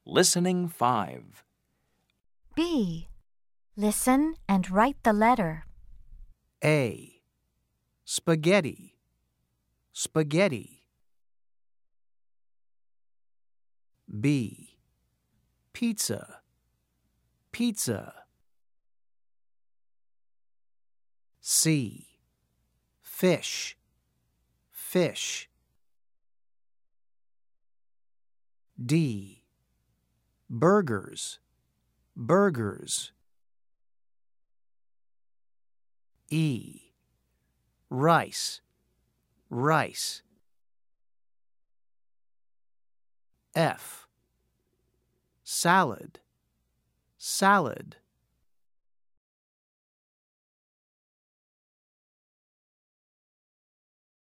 Listening 5. B. Listen and write the letter. A. Spaghetti, spaghetti. B. Pizza, pizza. C. Fish, fish. D. Burgers, burgers. E. Rice, rice. F. Salad, salad.